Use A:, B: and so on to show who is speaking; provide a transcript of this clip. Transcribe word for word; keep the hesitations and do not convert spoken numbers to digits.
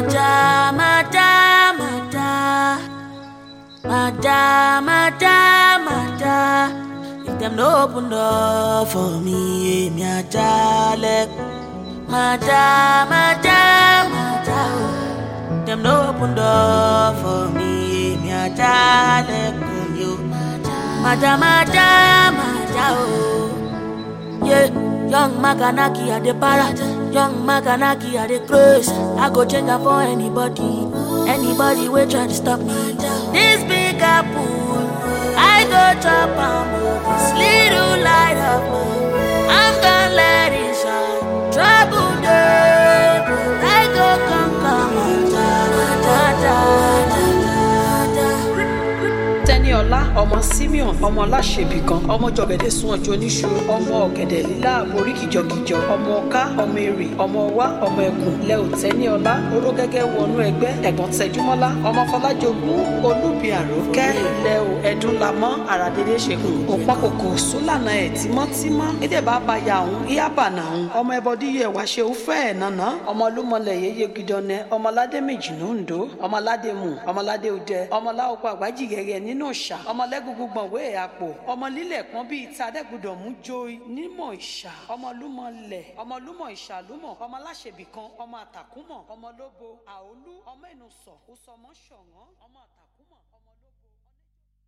A: Mada, mada, mada, mada, mada, mada. If them no open door for me, me a jale. Mada, mada, mada. Them no open door for me, me a jale. Mada, mada, mada, oh. Yeah, young Maganaki at the para. Young Maganaki at the cruise. I go change her for anybody. Anybody will try to stop me. This big apple, I go chop and move. This little light of mine, I'm gonna let it shine. Trouble day, I go conquer my da da da da.
B: Teniola, ọmọ Simeon, ọmọ Láṣẹbí kan, ọmọ jọ̀gẹ̀dẹ̀ sún ọjọ́ oníṣu, ọmọ ọ̀gẹ̀dẹ̀ lílá orí kìjọkìjọ, ọmọ ọ̀ká, ọmọ èrè, ọmọ ọwá, ọmọ ẹkùn, lẹ́ò Teniola, oró gẹ́gẹ́ wọnú ẹgbẹ́, ẹ̀gbọ́n Tẹjúmọ́lá, ọmọ Fọlájogún, olúbi àrókẹ́, lẹ́ò ẹ̀dúnlamọ́, àràdédé ṣekùn, òpákòkò sólànà ẹ̀ tímọ́tímọ́, èdè bá ba ya òun, ìyábànà òun, ọmọ ẹbọdí yẹ wá ṣe òfẹ́ ẹ̀ nànà, ọmọ olúmọlẹ̀ yeye gidọ́nẹ, ọmọ aládé méjì lóńdó, ọmọ aládé mù, ọmọ aládé òdẹ, ọmọ láòpọ̀ àgbájì gẹ́gẹ́ nínú ìṣà ọmọ lẹ́gùngùn gbọ̀nwé àpò ọmọ lílẹ̀ kan bíi tadẹ́gbùdọ̀ mú jó nímọ̀ ìṣà ọmọ lúmọ̀ lẹ̀ ọmọ lúmọ̀ ìṣà lúmọ̀ ọmọ Láṣẹbí kan ọmọ àtàkùmọ̀ ọmọ lóbo àólú ọmọ ẹnu sọ ó sọmọ ṣọ̀wọ́n ọmọ àtàkùn.